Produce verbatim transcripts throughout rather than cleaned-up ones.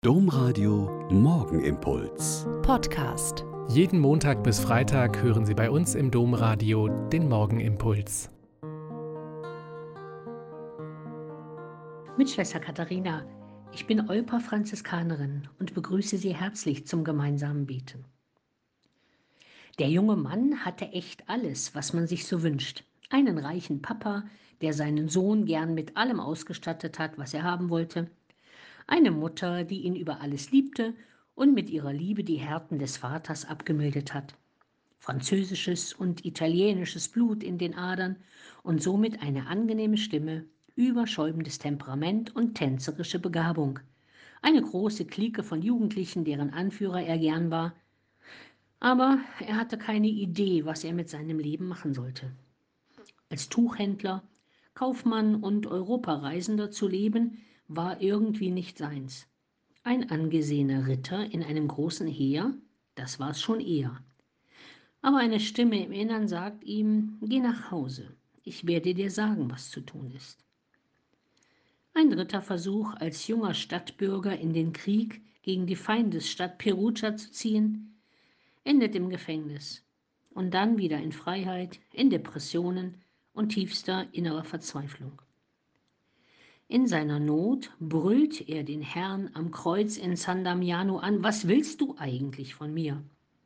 Domradio Morgenimpuls. Podcast. Jeden Montag bis Freitag hören Sie bei uns im Domradio den Morgenimpuls. Mit Schwester Katharina. Ich bin Olper Franziskanerin und begrüße Sie herzlich zum gemeinsamen Beten. Der junge Mann hatte echt alles, was man sich so wünscht. Einen reichen Papa, der seinen Sohn gern mit allem ausgestattet hat, was er haben wollte. Eine Mutter, die ihn über alles liebte und mit ihrer Liebe die Härten des Vaters abgemildert hat. Französisches und italienisches Blut in den Adern und somit eine angenehme Stimme, überschäumendes Temperament und tänzerische Begabung. Eine große Clique von Jugendlichen, deren Anführer er gern war. Aber er hatte keine Idee, was er mit seinem Leben machen sollte. Als Tuchhändler, Kaufmann und Europareisender zu leben, war irgendwie nicht seins. Ein angesehener Ritter in einem großen Heer, das war es schon eher. Aber eine Stimme im Innern sagt ihm, geh nach Hause, ich werde dir sagen, was zu tun ist. Ein dritter Versuch, als junger Stadtbürger in den Krieg gegen die Feindesstadt Perugia zu ziehen, endet im Gefängnis und dann wieder in Freiheit, in Depressionen und tiefster innerer Verzweiflung. In seiner Not brüllt er den Herrn am Kreuz in San Damiano an, was willst du eigentlich von mir?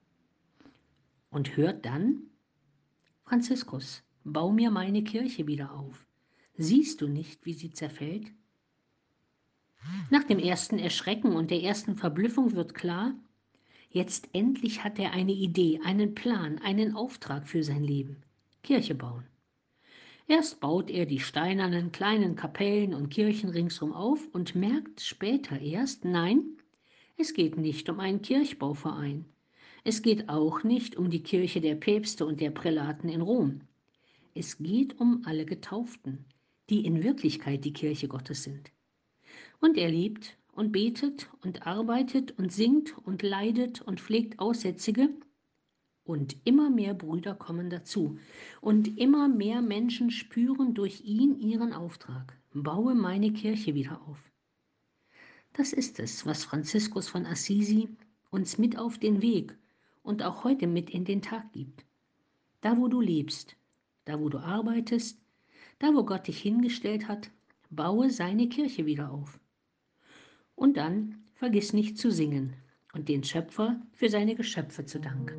Und hört dann, Franziskus, bau mir meine Kirche wieder auf. Siehst du nicht, wie sie zerfällt? Nach dem ersten Erschrecken und der ersten Verblüffung wird klar, jetzt endlich hat er eine Idee, einen Plan, einen Auftrag für sein Leben. Kirche bauen. Erst baut er die steinernen kleinen Kapellen und Kirchen ringsum auf und merkt später erst, nein, es geht nicht um einen Kirchbauverein. Es geht auch nicht um die Kirche der Päpste und der Prälaten in Rom. Es geht um alle Getauften, die in Wirklichkeit die Kirche Gottes sind. Und er lebt und betet und arbeitet und singt und leidet und pflegt Aussätzige. Und immer mehr Brüder kommen dazu und immer mehr Menschen spüren durch ihn ihren Auftrag. Baue meine Kirche wieder auf. Das ist es, was Franziskus von Assisi uns mit auf den Weg und auch heute mit in den Tag gibt. Da, wo du lebst, da, wo du arbeitest, da, wo Gott dich hingestellt hat, baue seine Kirche wieder auf. Und dann vergiss nicht zu singen und den Schöpfer für seine Geschöpfe zu danken.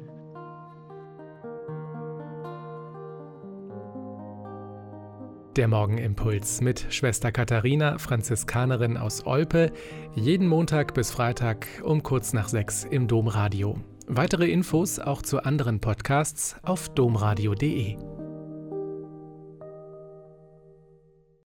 Der Morgenimpuls mit Schwester Katharina, Franziskanerin aus Olpe, jeden Montag bis Freitag um kurz nach sechs im Domradio. Weitere Infos auch zu anderen Podcasts auf domradio punkt de.